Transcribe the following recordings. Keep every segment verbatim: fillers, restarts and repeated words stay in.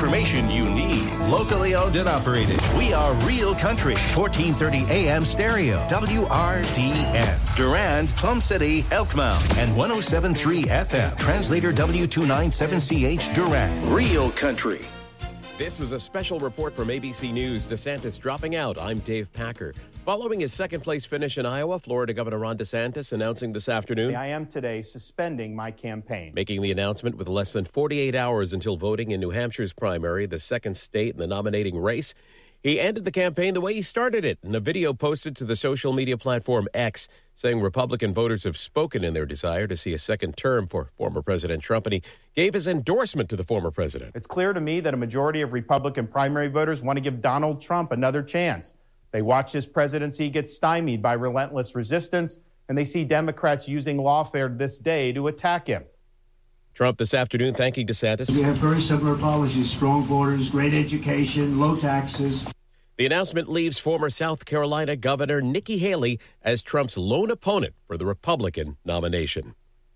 information you need. Locally owned and operated. We are Real Country. fourteen thirty A M stereo. W R D N. Durand, Plum City, Elkmount. And one oh seven point three F M. Translator W two ninety-seven C H Durand. Real Country. This is a special report from A B C News. DeSantis dropping out. I'm Dave Packer. Following his second-place finish in Iowa, Florida Governor Ron DeSantis announcing this afternoon, I am today suspending my campaign. Making the announcement with less than forty-eight hours until voting in New Hampshire's primary, the second state in the nominating race. He ended the campaign the way he started it in a video posted to the social media platform X, saying Republican voters have spoken in their desire to see a second term for former President Trump, and he gave his endorsement to the former president. It's clear to me that a majority of Republican primary voters want to give Donald Trump another chance. They watch his presidency get stymied by relentless resistance, and they see Democrats using lawfare this day to attack him. Trump this afternoon thanking DeSantis. We have very similar policies: strong borders, great education, low taxes. The announcement leaves former South Carolina Governor Nikki Haley as Trump's lone opponent for the Republican nomination.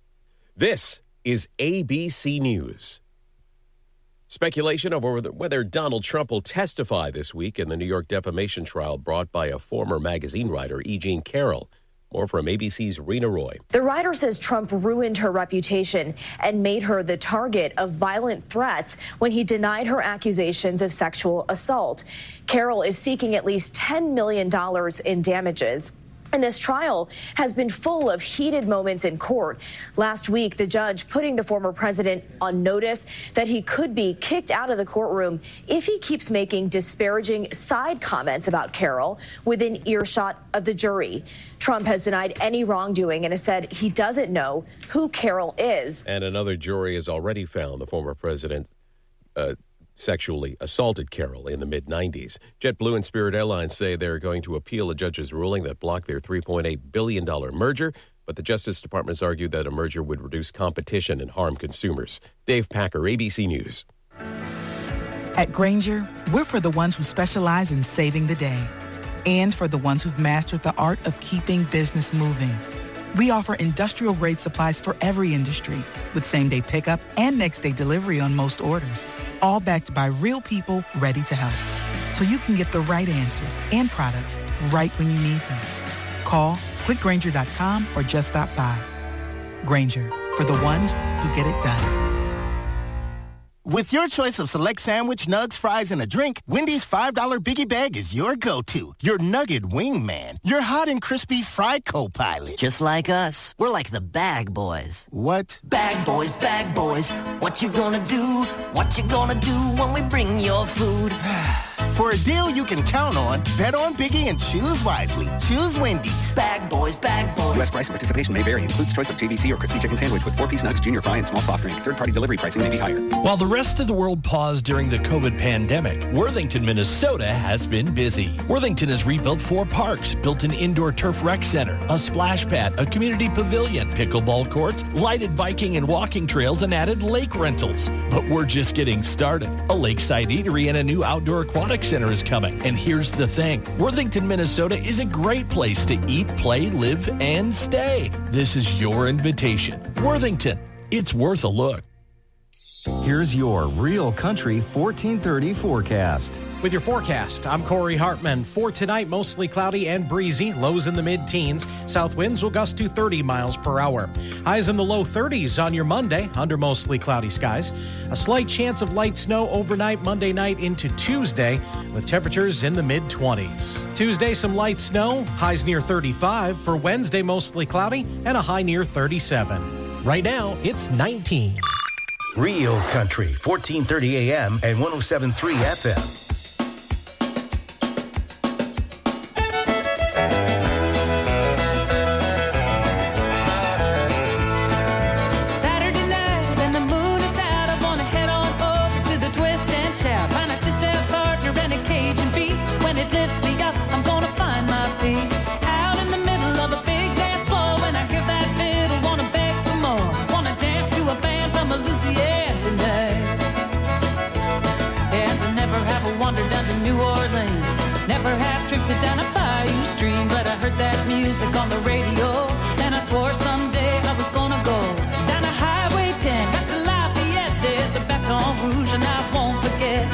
This is A B C News. Speculation over whether Donald Trump will testify this week in the New York defamation trial brought by a former magazine writer, E. Jean Carroll. More from A B C's Rena Roy. The writer says Trump ruined her reputation and made her the target of violent threats when he denied her accusations of sexual assault. Carroll is seeking at least ten million dollars in damages. And this trial has been full of heated moments in court. Last week, the judge putting the former president on notice that he could be kicked out of the courtroom if he keeps making disparaging side comments about Carroll within earshot of the jury. Trump has denied any wrongdoing and has said he doesn't know who Carroll is. And another jury has already found the former president uh, sexually assaulted Carroll in the mid nineties. JetBlue and Spirit Airlines say they're going to appeal a judge's ruling that blocked their three point eight billion dollars merger, but the Justice Department's argued that a merger would reduce competition and harm consumers. Dave Packer, A B C News. At Grainger, we're for the ones who specialize in saving the day and for the ones who've mastered the art of keeping business moving. We offer industrial-grade supplies for every industry with same-day pickup and next-day delivery on most orders, all backed by real people ready to help. So you can get the right answers and products right when you need them. Call quick grainger dot com or just stop by. Grainger, for the ones who get it done. With your choice of select sandwich, nugs, fries, and a drink, Wendy's five dollar Biggie Bag is your go-to. Your nugget wingman. Your hot and crispy fry co-pilot. Just like us. We're like the Bag Boys. What? Bag Boys, Bag Boys. What you gonna do? What you gonna do when we bring your food? For a deal you can count on, bet on Biggie and choose wisely. Choose Wendy's. Bag Boys, Bag Boys. U S price and participation may vary. Includes choice of J V C or crispy chicken sandwich with four-piece nugs, junior fry, and small soft drink. Third-party delivery pricing may be higher. While the rest of the world paused during the COVID pandemic, Worthington, Minnesota has been busy. Worthington has rebuilt four parks, built an indoor turf rec center, a splash pad, a community pavilion, pickleball courts, lighted biking and walking trails, and added lake rentals. But we're just getting started. A lakeside eatery and a new outdoor aquatic center is coming. And here's the thing. Worthington, Minnesota is a great place to eat, play, live, and stay. This is your invitation. Worthington. It's worth a look. Here's your Real Country fourteen thirty forecast. With your forecast, I'm Corey Hartman. For tonight, mostly cloudy and breezy, lows in the mid-teens. South winds will gust to thirty miles per hour. Highs in the low thirties on your Monday, under mostly cloudy skies. A slight chance of light snow overnight Monday night into Tuesday, with temperatures in the mid-twenties. Tuesday, some light snow, highs near thirty-five. For Wednesday, mostly cloudy, and a high near thirty-seven. Right now, it's nineteen. Real Country, fourteen thirty A M and one oh seven point three F M. Down a bayou stream, but I heard that music on the radio, and I swore someday I was gonna go down a Highway ten, past the Lafayette, there's a Baton Rouge, and I won't forget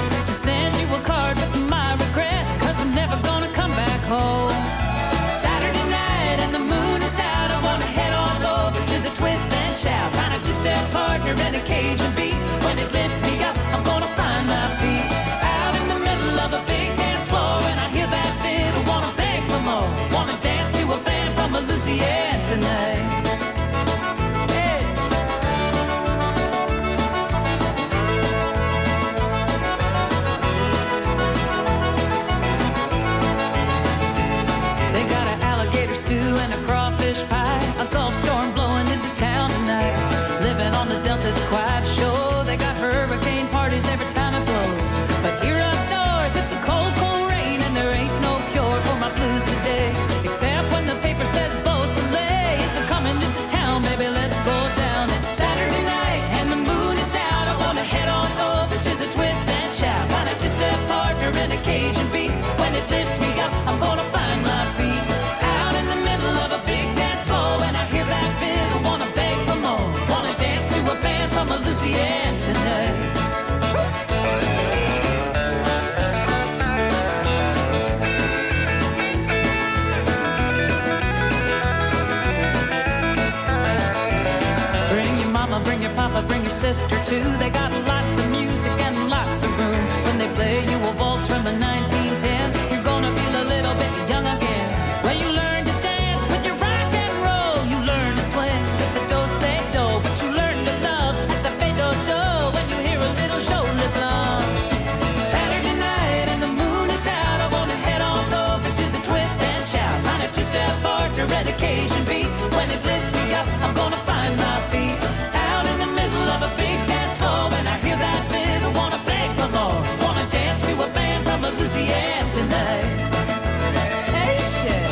too. They got lots of music and lots of room. When they play you a waltz from the nineteen ten, you're gonna feel a little bit young again. When you learn to dance with your rock and roll, you learn to swing with the do-say-do, but you learn to love at the fade-do-do when you hear a little shoulder glove. Saturday night and the moon is out, I wanna head on over to the twist and shout. Find a two-step partner at occasion beat. When it lifts me up, I'm gonna find my feet out in the middle of a big dance floor. When I hear that fiddle, wanna beg for more, wanna dance to a band from Louisiana tonight. Hey, shit.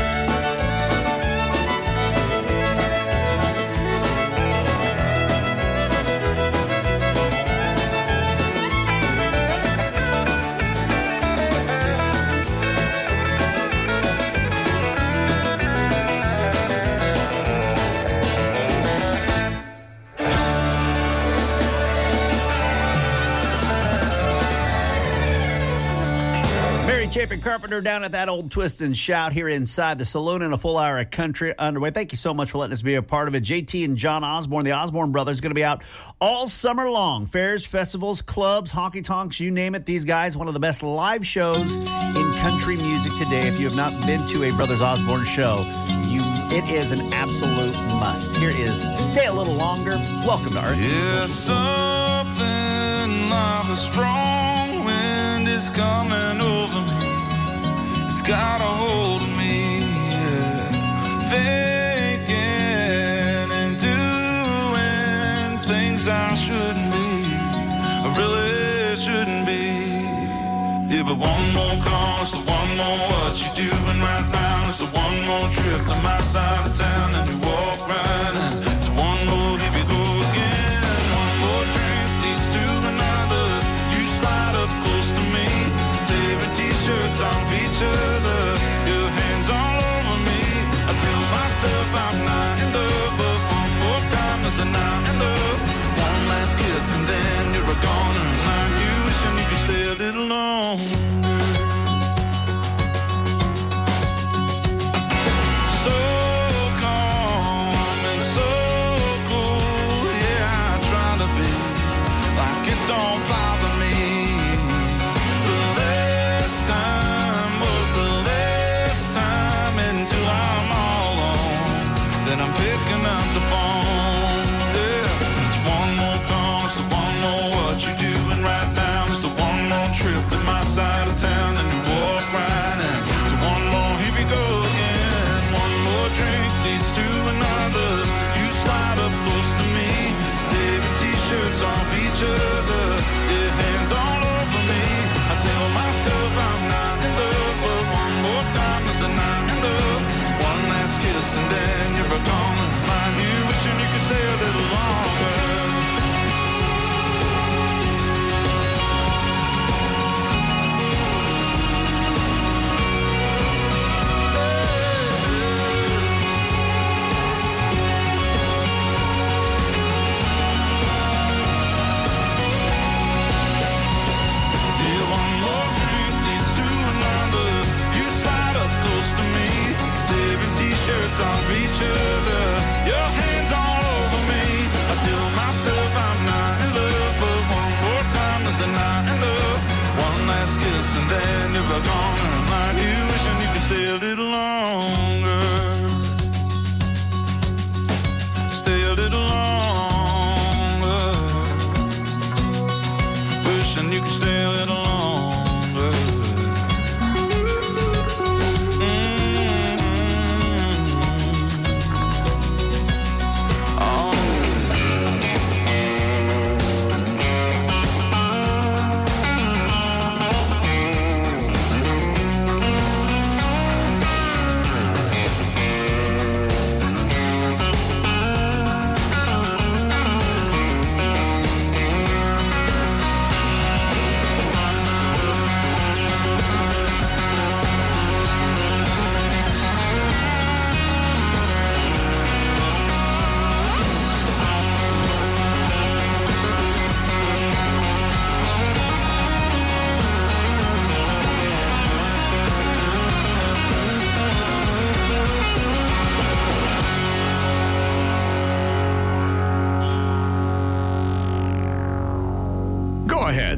Mary Chapin Carpenter down at that old Twist and Shout here inside the saloon in a full hour of country underway. Thank you so much for letting us be a part of it. J T and John Osborne, the Osborne brothers, going to be out all summer long. Fairs, festivals, clubs, honky tonks, you name it. These guys, one of the best live shows in country music today. If you have not been to a Brothers Osborne show, you it is an absolute must. Here is Stay a Little Longer. Welcome to R C Yeah, something like a strong wind is coming over me. It's got a hold of me, yeah. Thinking and doing things I shouldn't be, I really shouldn't be. Yeah, but one more call is the one more what you doing right now. It's the one more trip to my side of town, and you walk right in. It's one more, here we go again. One more drink leads to another. You slide up close to me, tearing t-shirts off each other, your hands all over me. I tell myself I'm not in love, but one more time is a not in love. One last kiss and then you're a goner, like you wishing you could stay a little longer. So come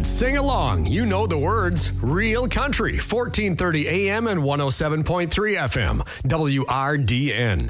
Sing along. You know the words. Real Country, fourteen thirty A M and one oh seven point three F M. W R D N.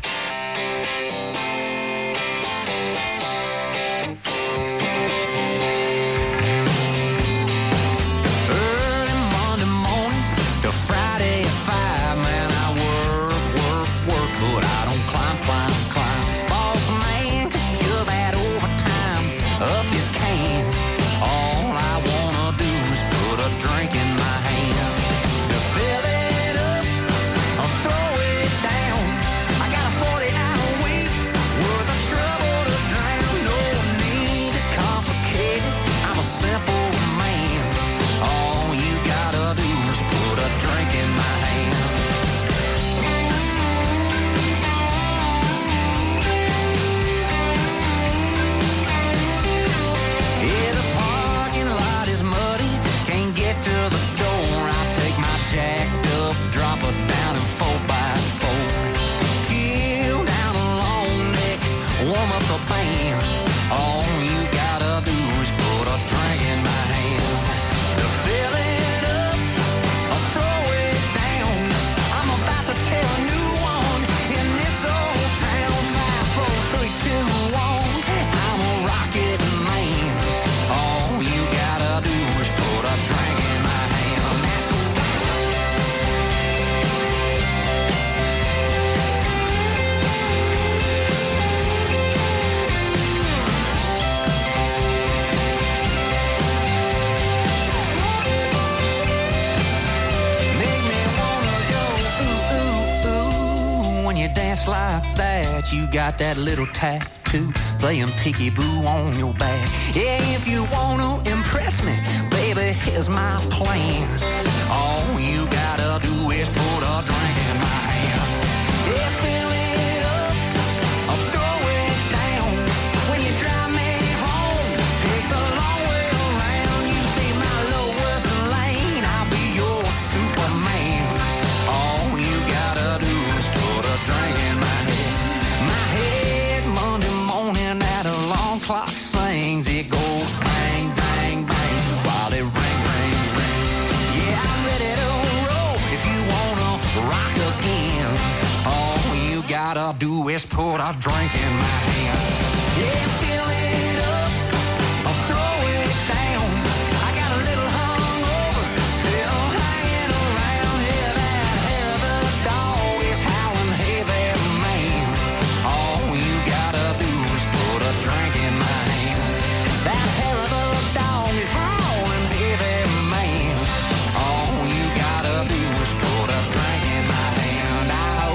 Like that, you got that little tattoo playing peekaboo on your back. Yeah, if you want to impress me, baby, here's my plan. All you gotta do is put a drink in my hand. Yeah, fill it up, or throw it down. When you drive me home, take the long way around. You be my lowest lane, I'll be your Superman. All you gotta do is put a drink in my head. My head Monday morning at a long clock sings. It goes bang, bang, bang while it ring, ring, rings. Yeah, I'm ready to roll if you wanna rock again. All you gotta do is put a drink in my hand. Yeah, fill it up or throw it down. I got a little hungover, still hanging around. Yeah, that hair of the dog is howling, hey there, man. All you gotta do is put a drink in my hand. That hair of the dog is howling, hey there, man. All you gotta do is put a drink in my hand. Now,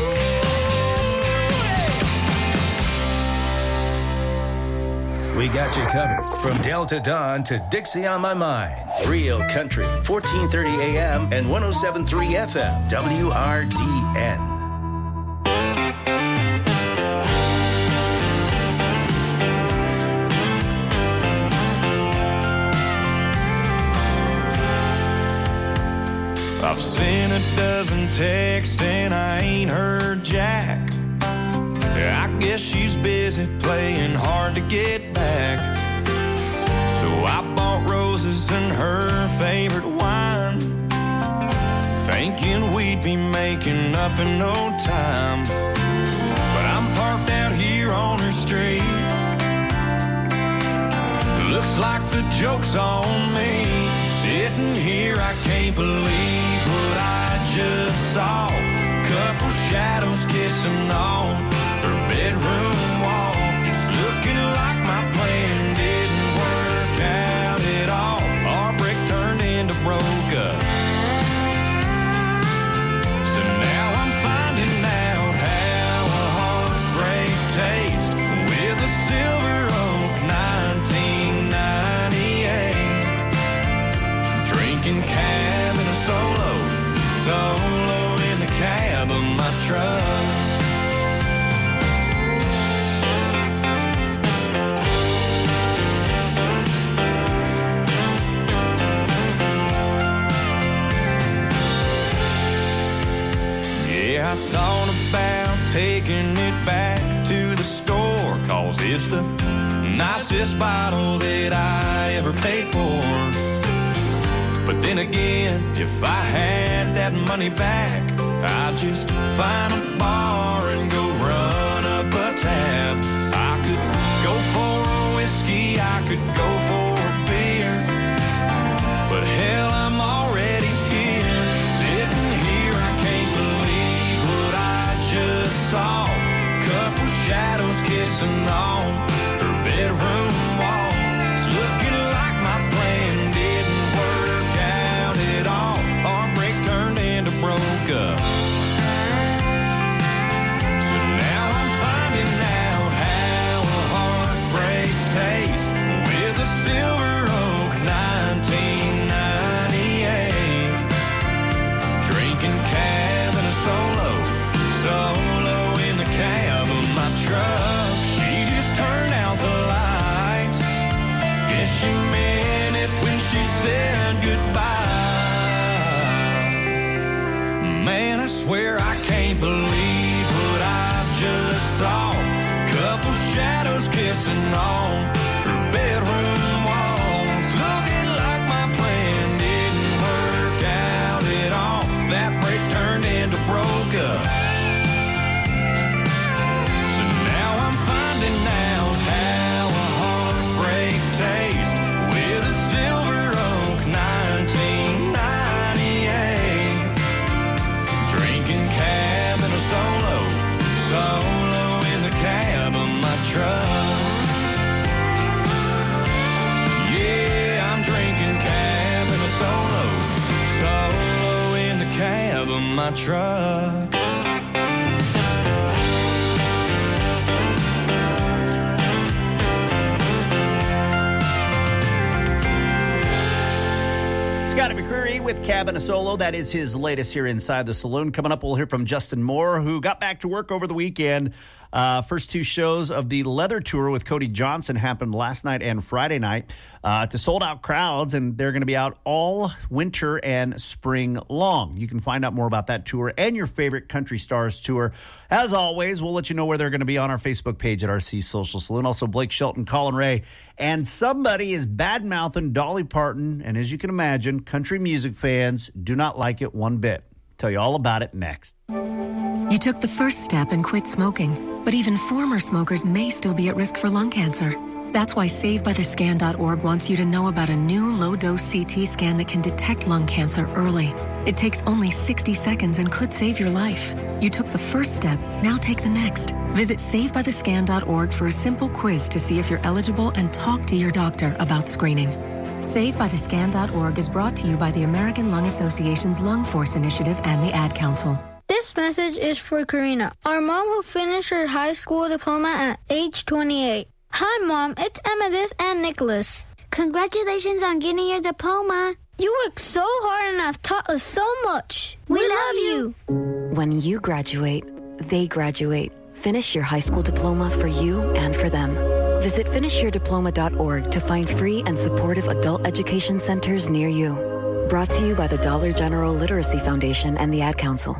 We got you covered from Delta Dawn to Dixie on My Mind. Real Country, fourteen thirty A M and one oh seven point three F M, W R D N. I've seen a dozen texts and I ain't heard jack. I guess she's busy playing hard to get back. So I bought roses and her favorite wine, thinking we'd be making up in no time. But I'm parked out here on her street. Looks like the joke's on me. Sitting here, I can't believe what I just saw. Couple shadows kissing on her bedroom wall. It's looking like my plan didn't work out at all. Our break turned into broke up. So now I'm finding out how a heartbreak tastes with a Silver Oak nineteen ninety-eight. Drinking cab in a solo, solo in the cab of my truck. I thought about taking it back to the store, cause it's the nicest bottle that I ever paid for. But then again, if I had that money back, I'd just find a bar and go run up a tab. I could go for a whiskey, I could go for a beer, but hell, I'm already here, sitting here. I can't believe what I just saw. Couple shadows kissing on her bedroom wall. It's looking like my plan didn't work out at all. Heartbreak turned into broke up. So now I'm finding out how a heartbreak tastes with a Silver Oak nineteen ninety-eight. Drinking cab and a solo, solo in the cab of my truck. She just turned out the lights. Guess she meant it when she said goodbye. Man, I swear I can't believe what I just saw. Couple shadows kissing on her bedroom walls. Looking like my plan didn't work out at all. That break turned into broke up. So now I'm finding out how a heartbreak tastes with a Silver Oak nineteen ninety-eight. Drinking cab and a solo, solo in the cab of my truck. Yeah, I'm drinking cab and a solo, solo in the cab of my truck. Scotty McCreery with Cabin a Solo. That is his latest here inside the saloon. Coming up, we'll hear from Justin Moore, who got back to work over the weekend. Uh, first two shows of the Leather Tour with Cody Johnson happened last night and Friday night uh, to sold-out crowds, and they're going to be out all winter and spring long. You can find out more about that tour and your favorite country stars tour. As always, we'll let you know where they're going to be on our Facebook page at R C Social Saloon. Also, Blake Shelton, Colin Ray, and somebody is bad-mouthing Dolly Parton, and as you can imagine, country music fans do not like it one bit. Tell you all about it next. You took the first step and quit smoking, but even former smokers may still be at risk for lung cancer. That's why Save By The Scan dot org wants you to know about a new low-dose C T scan that can detect lung cancer early. It takes only sixty seconds and could save your life. You took the first step, now take the next. Visit Save By The Scan dot org for a simple quiz to see if you're eligible and talk to your doctor about screening. Save By The Scan dot org is brought to you by the American Lung Association's Lung Force Initiative and the Ad Council. This message is for Karina, our mom who finished her high school diploma at age twenty-eight. Hi, Mom. It's Emmettith and Nicholas. Congratulations on getting your diploma. You worked so hard and have taught us so much. We, we love you. When you graduate, they graduate. Finish your high school diploma for you and for them. Visit finish your diploma dot org to find free and supportive adult education centers near you. Brought to you by the Dollar General Literacy Foundation and the Ad Council.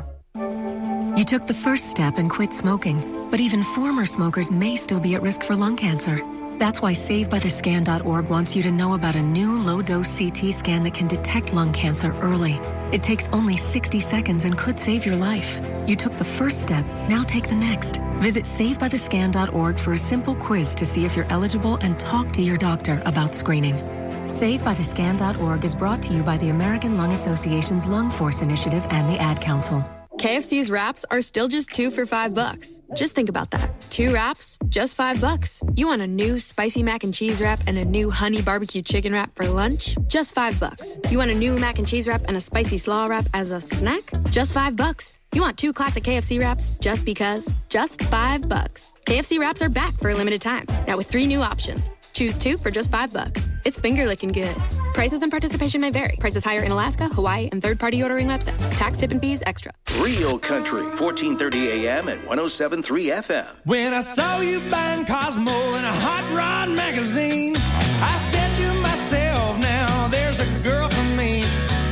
You took the first step and quit smoking, but even former smokers may still be at risk for lung cancer. That's why Save By The Scan dot org wants you to know about a new low-dose C T scan that can detect lung cancer early. It takes only sixty seconds and could save your life. You took the first step, now take the next. Visit Save By The Scan dot org for a simple quiz to see if you're eligible and talk to your doctor about screening. Save By The Scan dot org is brought to you by the American Lung Association's Lung Force Initiative and the Ad Council. K F C's wraps are still just two for five bucks. Just think about that. Two wraps, just five bucks. You want a new spicy mac and cheese wrap and a new honey barbecue chicken wrap for lunch? Just five bucks. You want a new mac and cheese wrap and a spicy slaw wrap as a snack? Just five bucks. You want two classic K F C wraps just because? Just five bucks. K F C wraps are back for a limited time. Now with three new options. Choose two for just five bucks. It's finger licking good. Prices and participation may vary. Prices higher in Alaska, Hawaii, and third-party ordering websites. Tax, tip, and fees extra. Real Country, fourteen thirty A M and one oh seven point three F M. When I saw you buying Cosmo in a Hot Rod magazine, I said to myself, now there's a girl for me.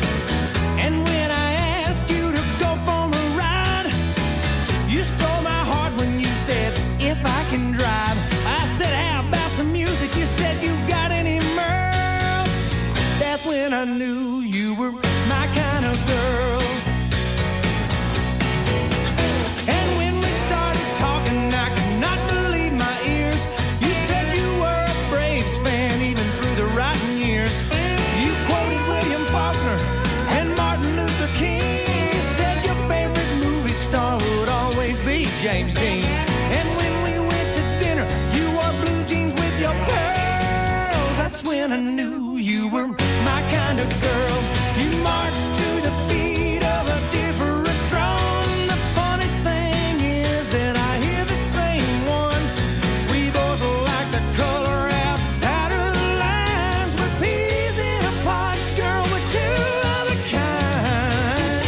And when I asked you to go for a ride, you stole my heart when you said, if I can drive. I said, how about some music? You said you got any mirth. That's when I knew knew you were my kind of girl. And when we started talking, I could not believe my ears. You said you were a Braves fan even through the rotten years. You quoted William Faulkner and Martin Luther King. You said your favorite movie star would always be James Dean. And when we went to dinner, you wore blue jeans with your pearls. That's when I knew you were my kind of girl. You marched to the beat of a different drum. The funny thing is that I hear the same one. We both like the color outside of the lines. We're peas in a pod, girl, we're two of a kind.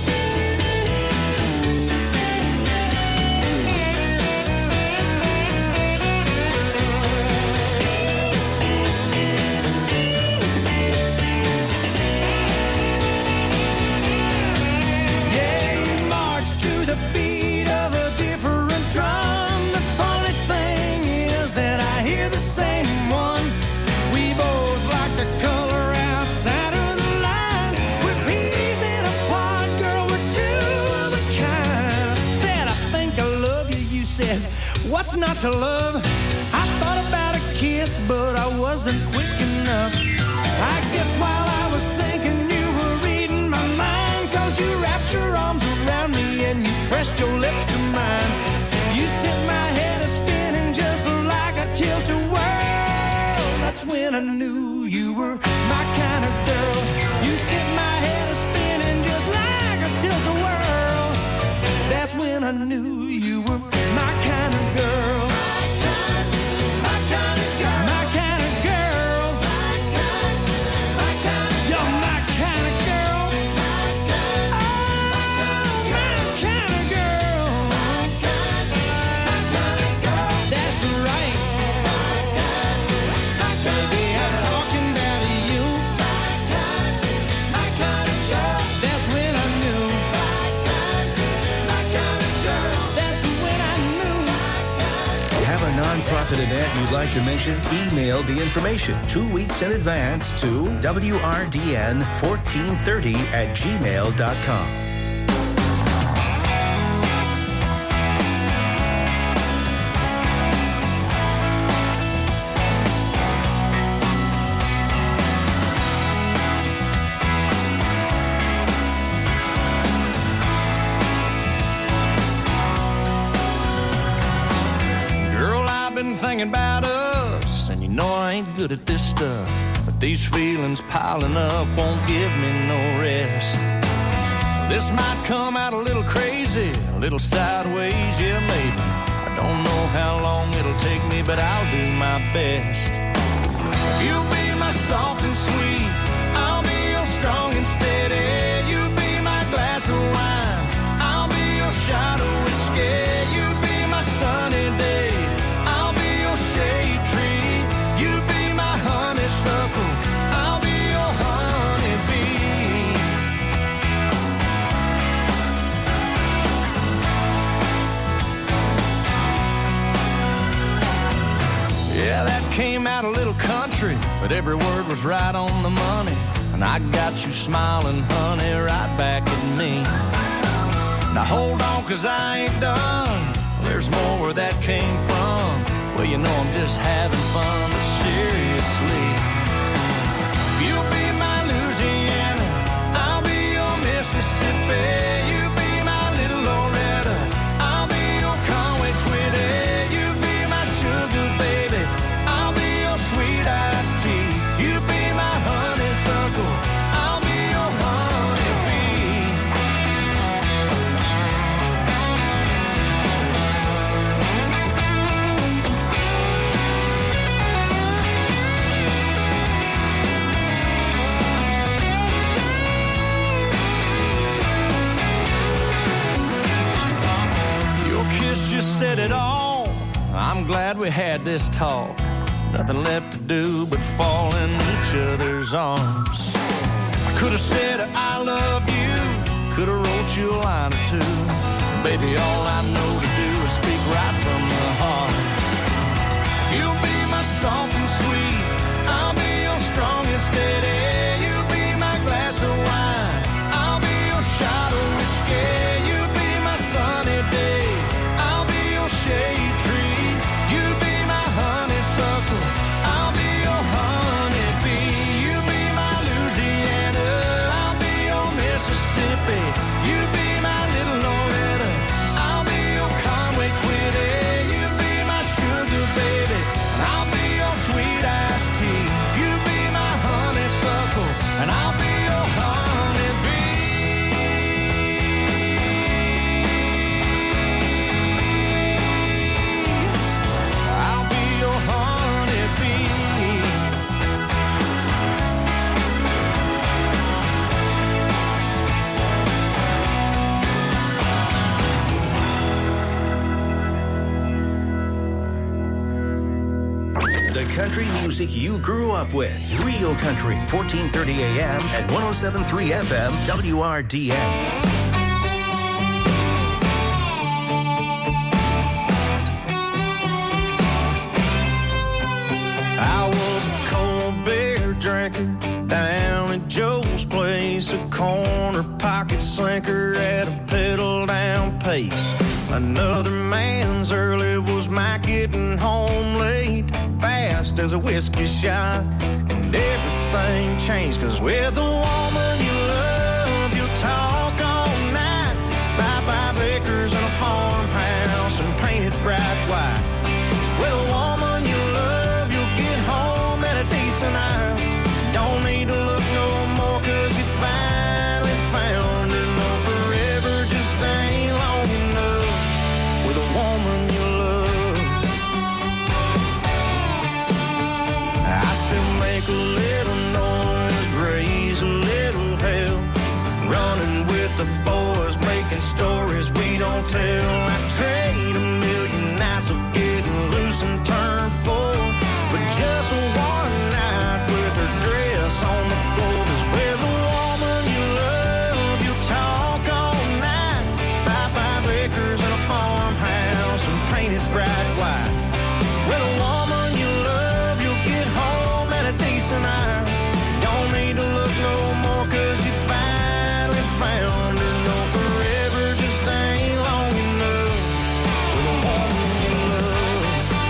Yeah, you march to the beat of a different drum. The funny thing is that I hear the same one. We both like the color outside of the lines. We're peas in a pod, girl, we're two of a kind. I said, I think I love you. You said, what's not to love? I thought about a kiss, but I wasn't quick enough. I guess while I was thinking you were reading my mind, 'cause you wrapped your arms around me and you pressed your lips to mine. You sent my head a-spinning just like a tilt-a-whirl. That's when I knew you were my kind of girl. You sent my head a-spinning just like a tilt-a-whirl. That's when I knew you were my kind of girl. My kind of girl. My kind of girl. My kind, my kind of You're my kind of girl. My kind, oh, my kind of girl. My kind, my kind of girl. That's right. My kind, my kind Baby, I'm talking about you. My kind, my kind of girl. That's when I knew. My kind, my kind of girl. That's when I knew. Have a nonprofit event you'd like to mention? Email the information two weeks in advance to W R D N fourteen thirty at gmail dot com. Girl, I've been thinking about us, and you know I ain't good at this stuff. But these feelings piling up won't give me no rest. This might come out a little crazy, a little sideways, yeah, maybe. I don't know how long it'll take me, but I'll do my best. You'll be my soft and sweet, I'll be your strong and steady. You be my glass of wine, I'll be your shot of whiskey. You be my sunny day, I'll be your shade tree. You be my honeysuckle, I'll be your honeybee. Yeah, that came out a little country, but every word was right on the money. And I got you smiling, honey, right back at me. Now hold on, 'cause I ain't done. There's more where that came from. Well, you know I'm just having fun, but seriously. You'll be my Louisiana, I'll be your Mississippi. You be my little Loretta, I'll be your Conway Twitty. You be my sugar baby, I'll be your sweet iced tea. You be my honeysuckle, I'll be your honeybee. Your kiss just said it all. I'm glad we had this talk. Nothing left to do but fall in each other's arms. I could have said I love you, could have wrote you a line or two. Baby, all I know to do is speak right from the heart. You'll be my soft and sweet, I'll be your strong and steady. You be my glass country music you grew up with. Real Country, fourteen thirty A M and one oh seven point three F M, W R D N. Drinker down at Joe's place, a corner pocket slinker at a pedal down pace. Another man's early was my getting home late, fast as a whiskey shot, and everything changed, cause with the woman you love, you'll talk all night, buy five acres and a farmhouse and paint it bright white. With a woman you love, you'll get home at a decent hour. Don't need to look no more, cause you finally found her. No, forever just ain't long enough with a woman you love. I still make a little noise, raise a little hell, running with the boys, making stories we don't tell. I trade a million nights of getting loose and turn forward, but just one night with her dress on the floor. Cause with a woman you love, you'll talk all night, buy five acres and a farmhouse and paint it bright white. With a woman you love, you'll get home at a decent hour. Don't need to look no more, cause you finally found her. No, forever just ain't long enough with a woman you love.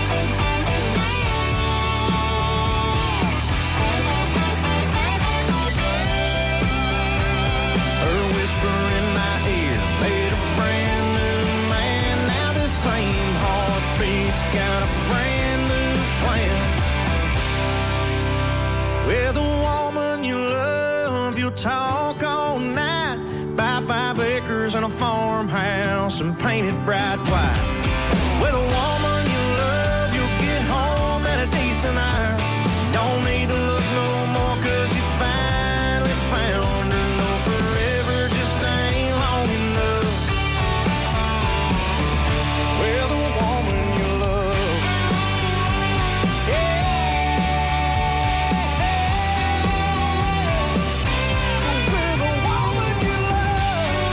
Her whisper in my ear made a brand new man. Now the same heartbeat's got a brand new plan. With a woman you love, you'll talk all night, buy five acres and a farmhouse and paint it bright white. With a woman you love, you'll get home at a decent hour. Don't need to look no more, cause you finally found her. No, forever just ain't long enough with a woman you love. Yeah. With a woman you love.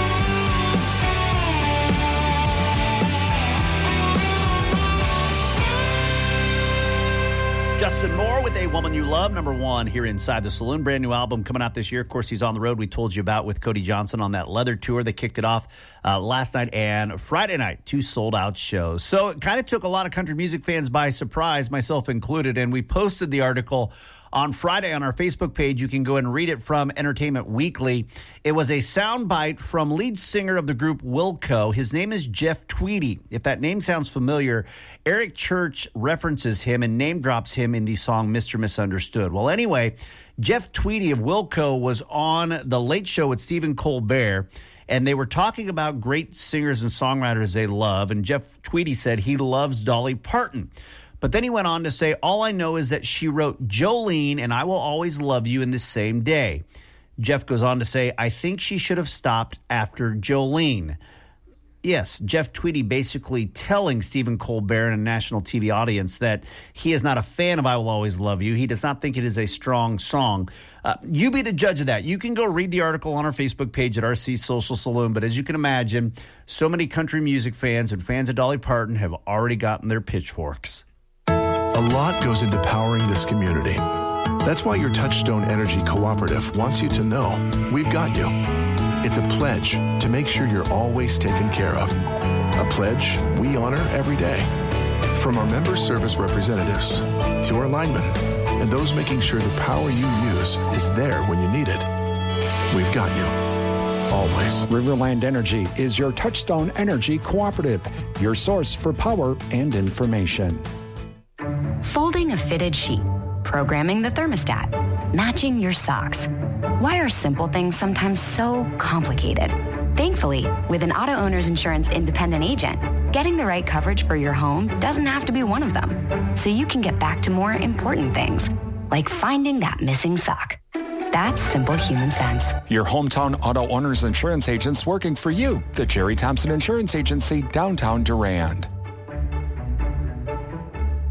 Justin Moore with A Woman You Love, number one here inside the Saloon. Brand new album coming out this year. Of course, he's on the road. We told you about with Cody Johnson on that Leather tour. They kicked it off uh, last night and Friday night, two sold-out shows. So it kind of took a lot of country music fans by surprise, myself included, and we posted the article on Friday on our Facebook page. You can go and read it from Entertainment Weekly. It was a soundbite from lead singer of the group Wilco. His name is Jeff Tweedy. If that name sounds familiar, Eric Church references him and name drops him in the song Mister Misunderstood. Well, anyway, Jeff Tweedy of Wilco was on The Late Show with Stephen Colbert, and they were talking about great singers and songwriters they love, and Jeff Tweedy said he loves Dolly Parton. But then he went on to say, all I know is that she wrote Jolene and I Will Always Love You in the same day. Jeff goes on to say, I think she should have stopped after Jolene. Yes, Jeff Tweedy basically telling Stephen Colbert and a national T V audience that he is not a fan of I Will Always Love You. He does not think it is a strong song. Uh, you be the judge of that. You can go read the article on our Facebook page at R C Social Saloon. But as you can imagine, so many country music fans and fans of Dolly Parton have already gotten their pitchforks. A lot goes into powering this community. That's why your Touchstone Energy Cooperative wants you to know we've got you. It's a pledge to make sure you're always taken care of. A pledge we honor every day. From our member service representatives to our linemen and those making sure the power you use is there when you need it. We've got you. Always. Riverland Energy is your Touchstone Energy Cooperative, your source for power and information. Folding a fitted sheet, programming the thermostat, matching your socks. Why are simple things sometimes so complicated? Thankfully, with an Auto Owners Insurance independent agent, getting the right coverage for your home doesn't have to be one of them. So you can get back to more important things, like finding that missing sock. That's simple human sense. Your hometown Auto Owners Insurance agents working for you. The Jerry Thompson Insurance Agency, downtown Durand.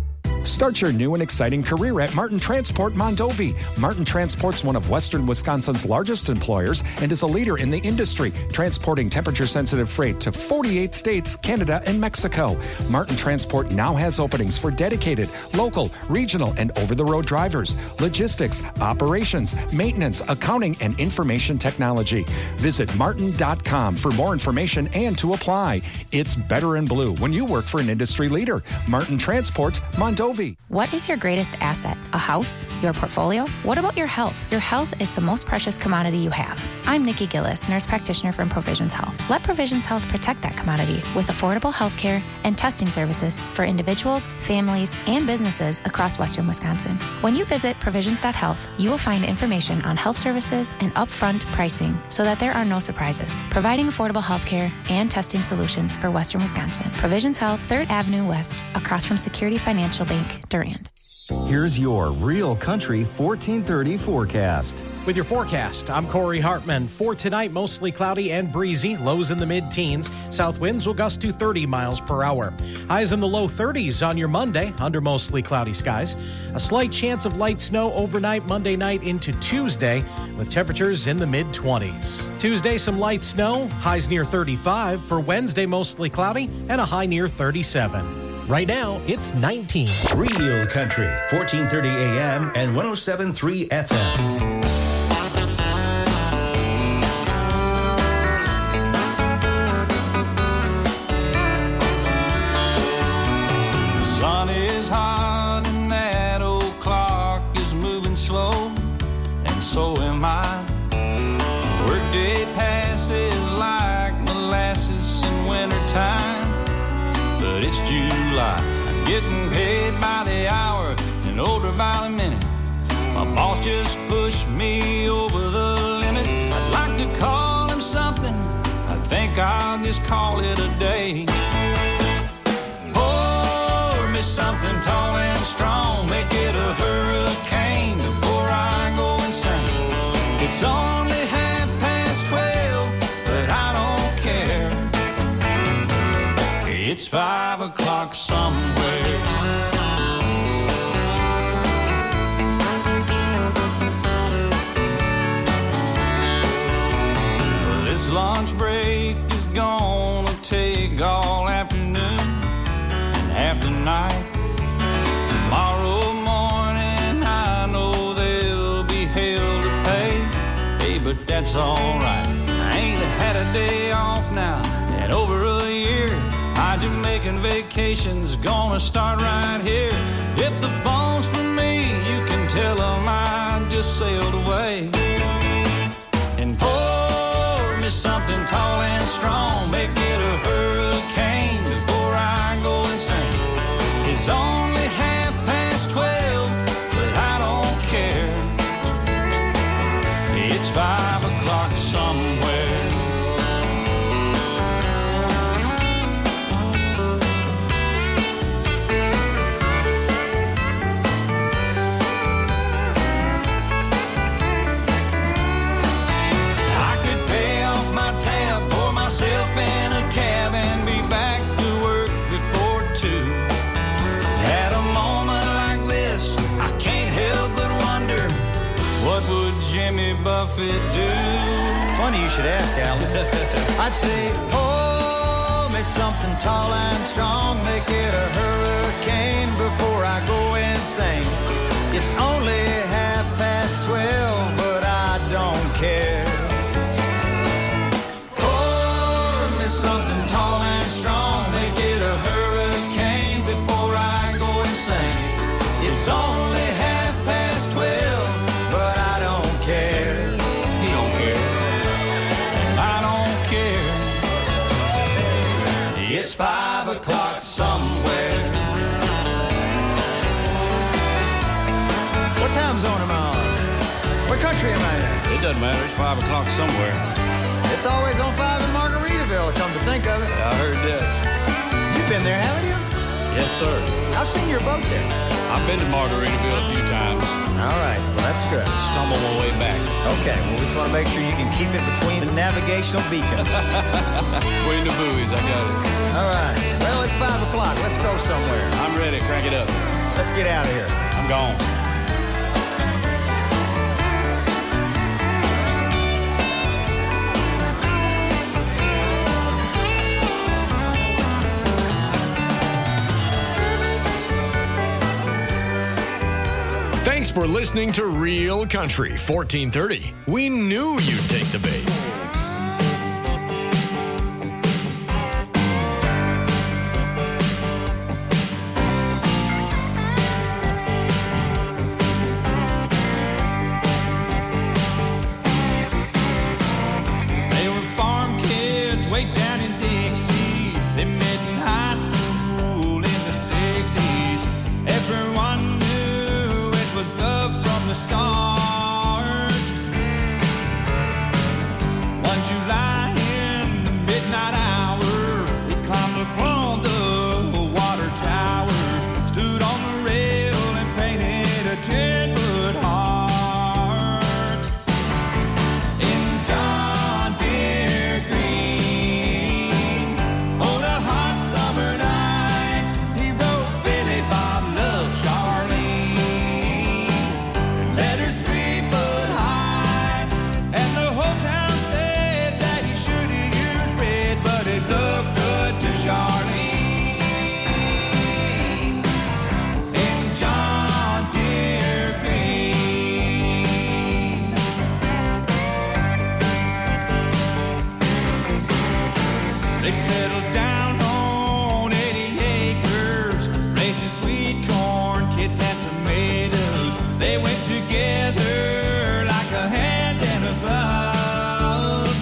Start your new and exciting career at Martin Transport Mondovi. Martin Transport's one of Western Wisconsin's largest employers and is a leader in the industry, transporting temperature-sensitive freight to forty-eight states, Canada, and Mexico. Martin Transport now has openings for dedicated, local, regional, and over-the-road drivers, logistics, operations, maintenance, accounting, and information technology. Visit martin dot com for more information and to apply. It's better in blue when you work for an industry leader. Martin Transport Mondovi. What is your greatest asset? A house? Your portfolio? What about your health? Your health is the most precious commodity you have. I'm Nikki Gillis, nurse practitioner from Provisions Health. Let Provisions Health protect that commodity with affordable health care and testing services for individuals, families, and businesses across Western Wisconsin. When you visit provisions dot health, you will find information on health services and upfront pricing so that there are no surprises, providing affordable health care and testing solutions for Western Wisconsin. Provisions Health, third Avenue West, across from Security Financial Bank, Durand. Here's your Real Country fourteen thirty forecast. With your forecast, I'm Corey Hartman. For tonight, mostly cloudy and breezy, lows in the mid-teens. South winds will gust to thirty miles per hour. Highs in the low thirties on your Monday, under mostly cloudy skies. A slight chance of light snow overnight Monday night into Tuesday, with temperatures in the mid-twenties. Tuesday, some light snow, highs near thirty-five. For Wednesday, mostly cloudy, and a high near thirty-seven. Right now, it's nineteen. Real Country, fourteen thirty A M and one oh seven point three F M. The sun is hot and that old clock is moving slow, and so am I. Workday passes like molasses in wintertime, but it's July. I'm getting paid by the hour and older by the minute. My boss just pushed me over the limit. I'd like to call him something. I think I'll just call it a day. Pour me something tall and strong, make it a hurricane before I go insane. It's only half past twelve, but I don't care. It's five o'clock somewhere. This lunch break is gonna take all afternoon and half the night. Tomorrow morning I know there'll be hell to pay. Hey, but that's alright. I ain't had a day off now in over a year. My Jamaican vacation's gonna start right here. If the phone's for me, you can tell them I just sailed away. And pour me something tall and strong, make it a hurricane before I go insane. It's only half past twelve, but I don't care. It's five o'clock somewhere. In a cab and be back to work before two. At a moment like this, I can't help but wonder, what would Jimmy Buffett do? Funny you should ask, Alan. I'd say, pour me something tall and strong, make it a hurricane before I go insane. It's only half past twelve, but I don't care. Something tall and strong, make it a hurricane before I go insane. It's only half past twelve, but I don't care. He don't care, and I don't care. It's five o'clock somewhere. What time zone am I on? What country am I in? It doesn't matter, it's five o'clock somewhere. It's always on five in Margaritaville, come to think of it. Yeah, I heard that. You've been there, haven't you? Yes, sir. I've seen your boat there. I've been to Margaritaville a few times. All right, well, that's good. Stumble my way back. Okay, well, we just want to make sure you can keep it between the navigational beacons. Between the buoys, I got it. All right, well, it's five o'clock. Let's go somewhere. I'm ready. Crank it up. Let's get out of here. I'm gone. Thanks for listening to Real Country fourteen thirty. We knew you'd take the bait. They were farm kids way down in Dixie. They met in high school in the sixties. Everyone knew it was love from the start. One July in the midnight hour, we climbed upon the water tower, stood on the rail and painted a ten-foot heart. In John Deere green, on a hot summer night, he wrote Billy Bob loves Charlene, and letters three foot high, and the whole town said that he should have used red, but it looked good to Charlene. In John Deere green. They settled down on eighty acres, raising sweet corn, kids and tomatoes. They went together like a hand and a glove.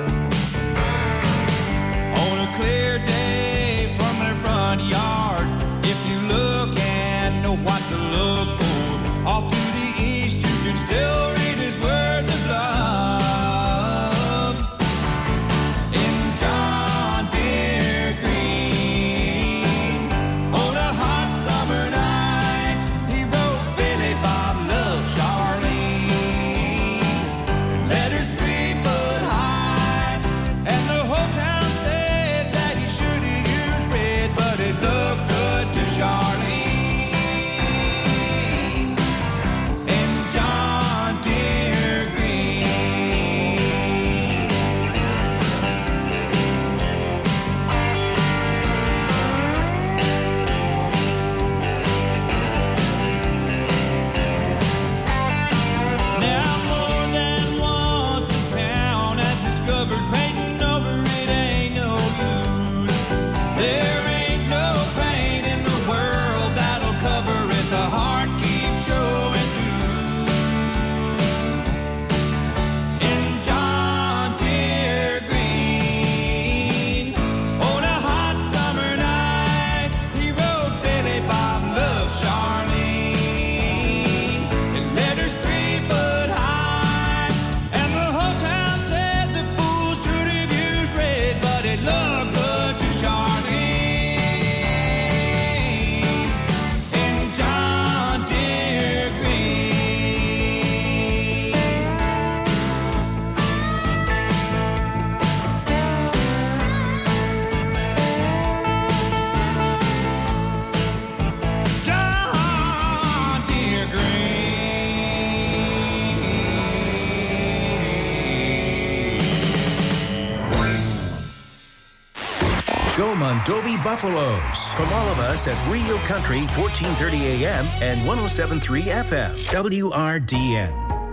On a clear day from their front yard, if you look and know what to look for, off to the east you can still read his words of love. In John Deere green, on a hot summer night, he wrote Billy Bob loves Charlene, and letters three foot high, and the whole town said that he should have used red, but it looked good to Charlene. In John Deere green. Now more than once in town I discovered painting over it ain't no use. There ain't no paint in the world that'll cover it. The heart keeps showing through. In John Deere green, on a hot summer night, he wrote Billy Bob loves Charlene, and letters three foot high, and the whole town said the fool should have used red, but it looked good to Charlene. In John Deere green. John Deere Go Mondovi Buffaloes. From all of us at Real Country fourteen thirty A M and one oh seven point three F M. W R D N.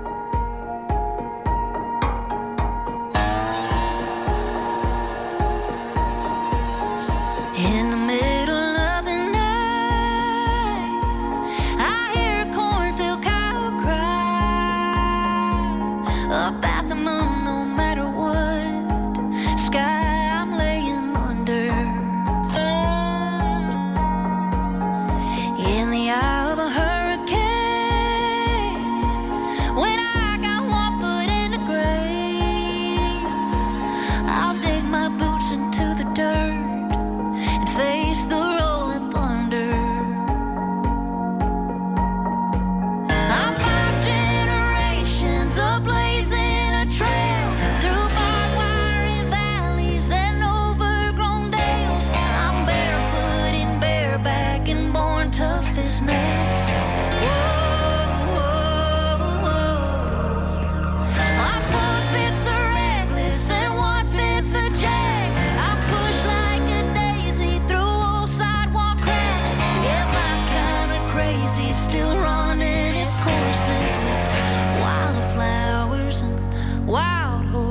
In the middle of the night, I hear a cornfield cow cry up at the moon. No matter what sky I'm laying under, in the eye of a hurricane,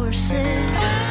horses.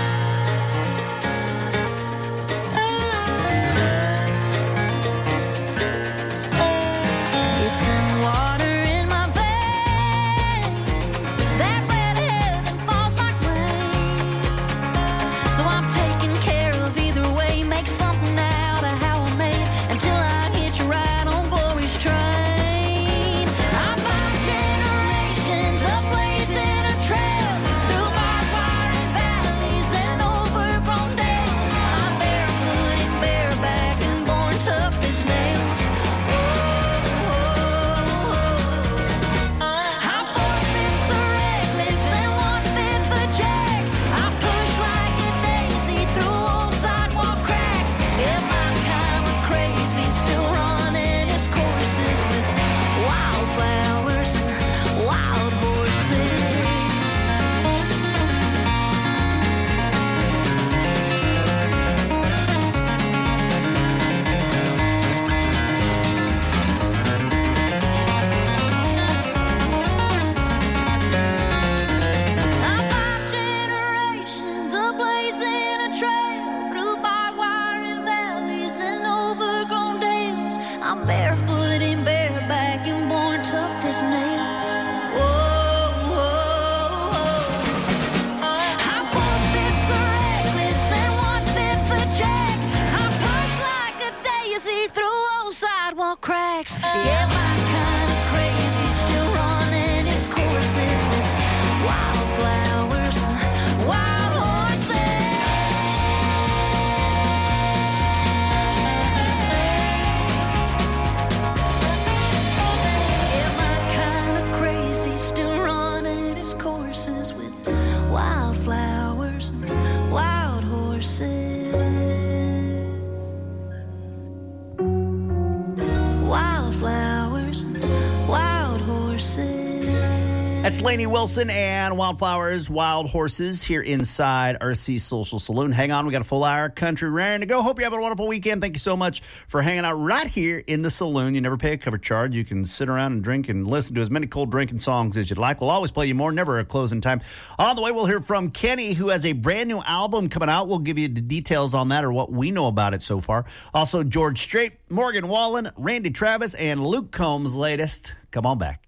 That's Lainey Wilson and Wildflowers, Wild Horses here inside R C Social Saloon. Hang on, we got a full hour country raring to go. Hope you have a wonderful weekend. Thank you so much for hanging out right here in the saloon. You never pay a cover charge. You can sit around and drink and listen to as many cold drinking songs as you'd like. We'll always play you more, never a closing time. On the way, we'll hear from Kenny, who has a brand new album coming out. We'll give you the details on that or what we know about it so far. Also, George Strait, Morgan Wallen, Randy Travis, and Luke Combs' latest. Come on back.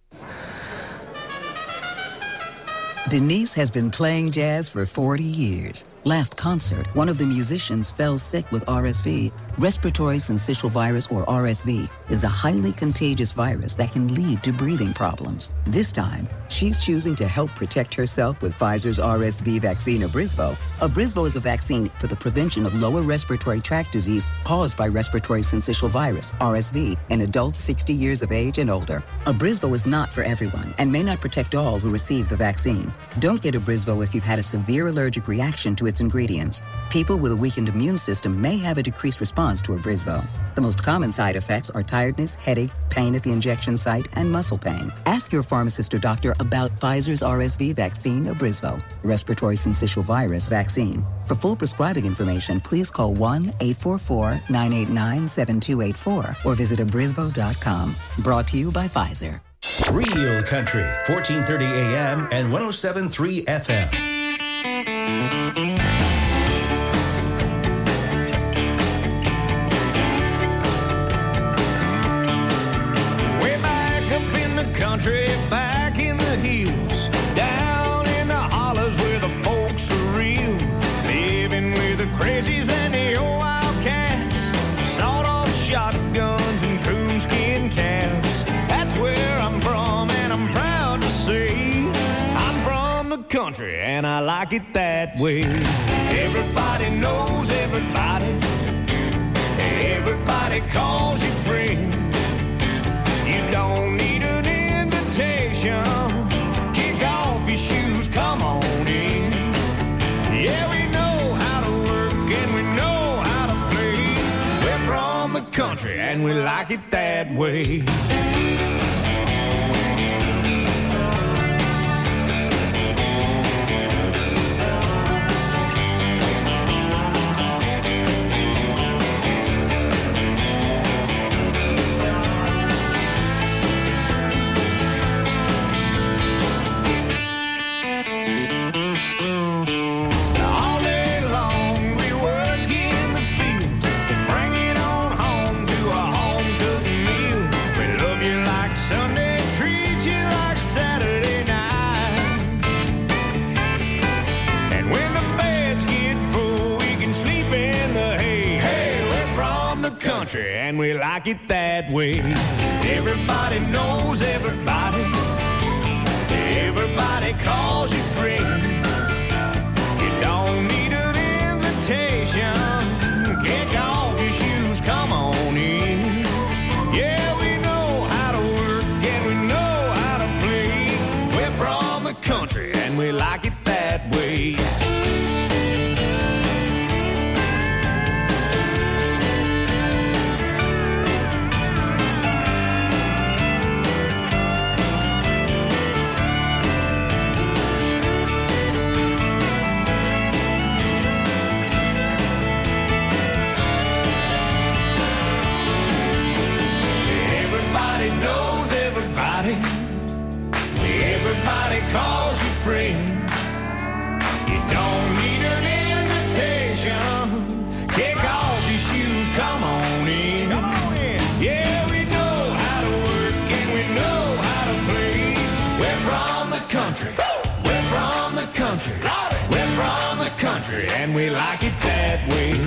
Denise has been playing jazz for forty years. Last concert, one of the musicians fell sick with R S V. Respiratory syncytial virus, or R S V, is a highly contagious virus that can lead to breathing problems. This time, she's choosing to help protect herself with Pfizer's R S V vaccine, Abrysvo. Abrysvo is a vaccine for the prevention of lower respiratory tract disease caused by respiratory syncytial virus, R S V, in adults sixty years of age and older. Abrysvo is not for everyone and may not protect all who receive the vaccine. Don't get Abrysvo if you've had a severe allergic reaction to its ingredients. People with a weakened immune system may have a decreased response to Abrysvo. The most common side effects are tiredness, headache, pain at the injection site, and muscle pain. Ask your pharmacist or doctor about Pfizer's R S V vaccine, Abrysvo, respiratory syncytial virus vaccine. For full prescribing information, please call one eight four four, nine eight nine, seven two eight four or visit abrysvo dot com. Brought to you by Pfizer. Real Country, fourteen thirty A M and one oh seven point three F M. Way back up in the country, back in the hills, down in the hollers where the folks are real, living with the crazies and the old wildcats, sawed-off shotguns and coonskin caps. That's where I'm from, and I'm proud to say I'm from the country, and I like it that way. Everybody knows everybody, everybody calls you friend. You don't need an invitation. Kick off your shoes, come on in. Yeah, we know how to work and we know how to play. We're from the country and we like it that way. country, and we like it that way. Everybody knows everybody. Everybody calls you friend. You don't need an invitation. Kick off your shoes, come on in. Yeah, we know how to work and we know how to play. We're from the country and we like it that way. Knows everybody. Everybody calls you friend. You don't need an invitation. Kick off your shoes, come on in. Come on in. Yeah, we know how to work and we know how to play. We're from the country. We're from the country. We're from the country and we like it that way.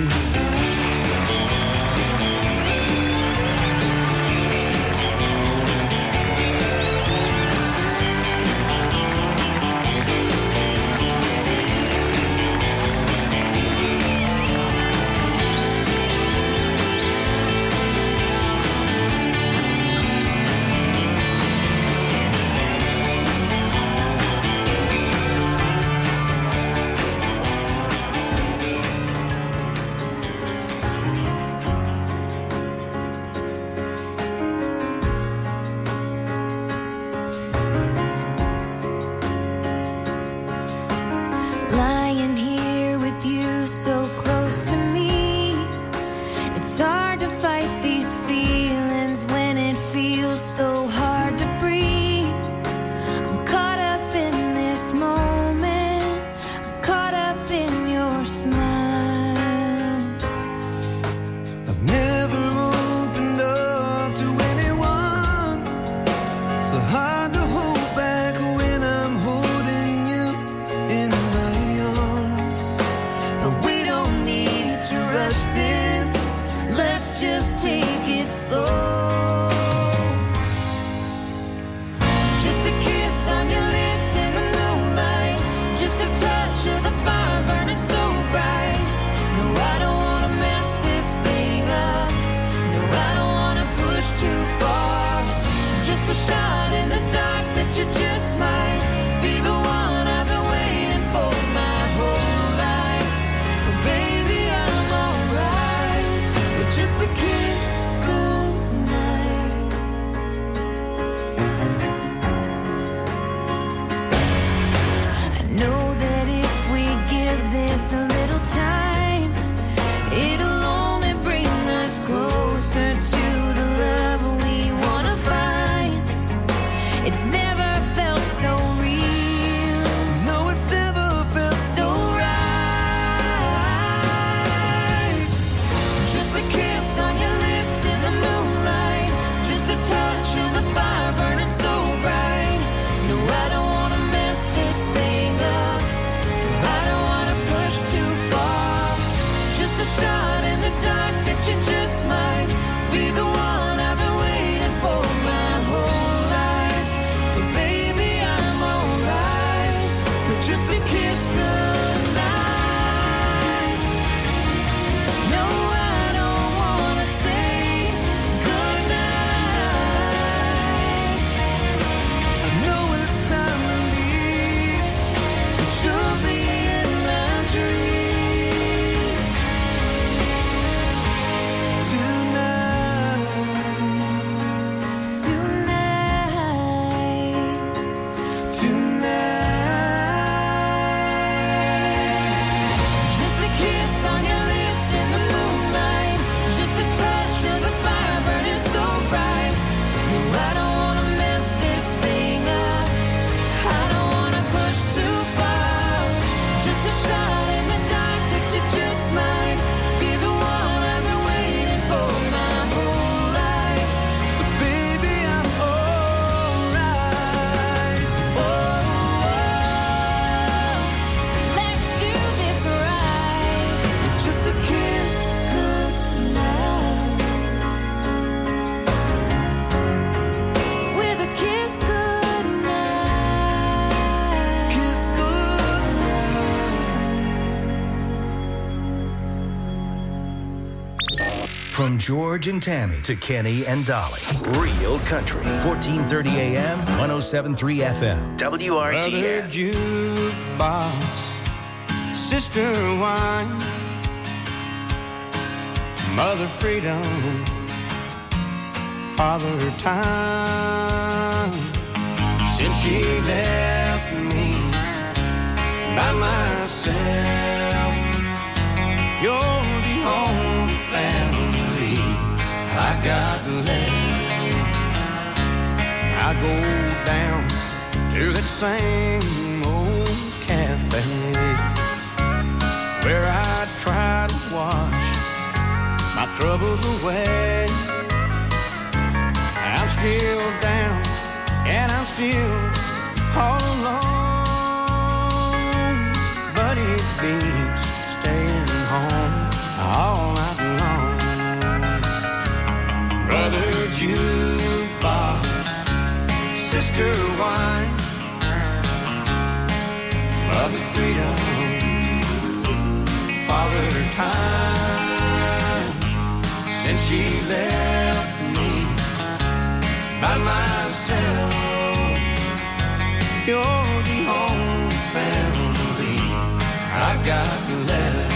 From George and Tammy to Kenny and Dolly. Real Country. fourteen thirty A M, one oh seven point three F M. W R D N. Brother jukebox, sister wine, mother freedom, father time. Since she left me by myself, you're the only family I got left. I go down to that same old cafe where I try to wash my troubles away. I'm still down and I'm still all alone, but it beats staying home all night long. Brother jukebox, sister wine, mother freedom, father time. Since she left me by myself, you're the only family I've got left.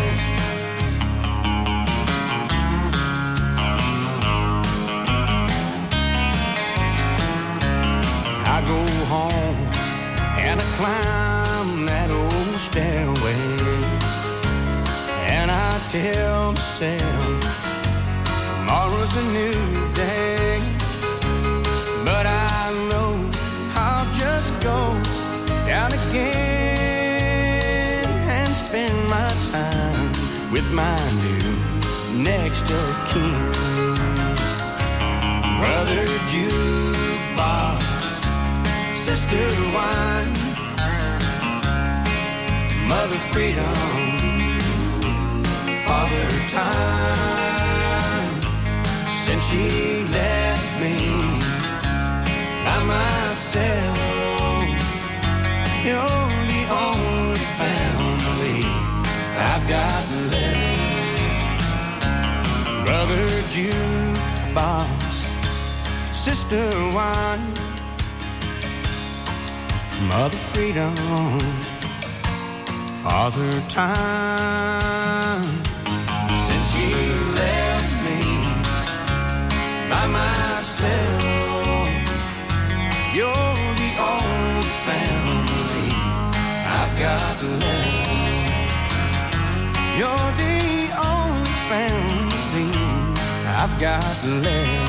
I go home and I climb that old stairway, and I tell myself tomorrow's a new day. But I know I'll just go down again and spend my time with my new next of kin. Brother jukebox, sister wine, mother freedom, father time. Since she left me by myself, you're the only family I've got left. Brother jukebox, sister wine, mother freedom, father time. Since she left me by myself, you're the only family I've got left. You're the only family I've got left.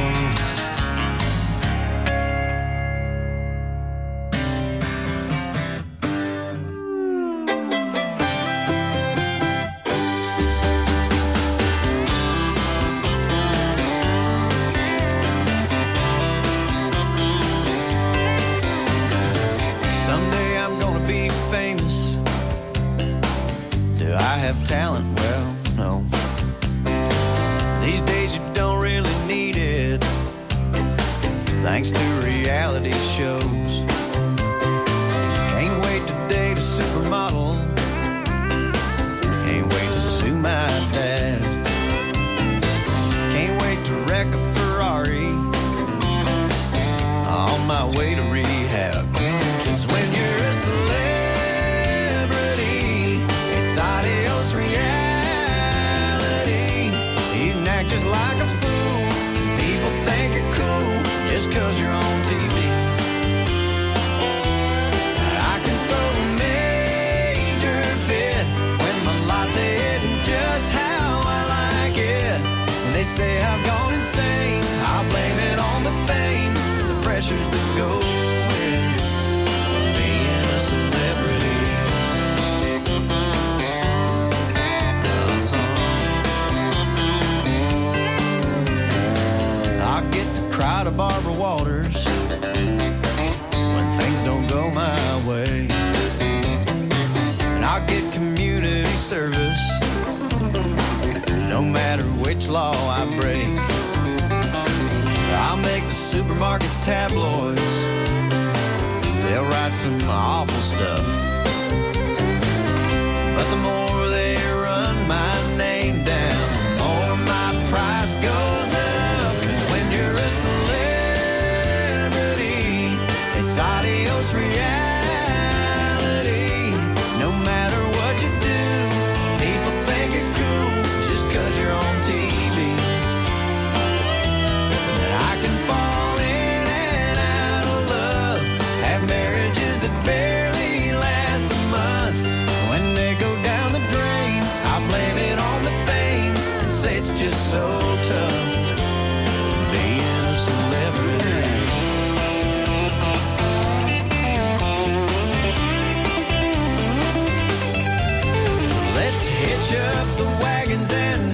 Have talent, well, no. These days you don't really need it, thanks to reality shows. Can't wait to date a supermodel, can't wait to sue my dad, can't wait to wreck a Ferrari on my way to rehab. 'Cause when you're a celebrity, it's adios reality. You can act just like a fool, people think you're cool just 'cause you're on T V. I can throw a major fit when my latte isn't just how I like it. When they say I've gone insane, I'll blame it on the fame, the pressures that go with being a celebrity. I get to cry to Barbara Walters when things don't go my way, and I'll get community service no matter which law I break. I'll make the supermarket tabloids, they'll write some awful stuff, but the more they run my name down, the more my so tough being a celebrity. So let's hitch up the wagons and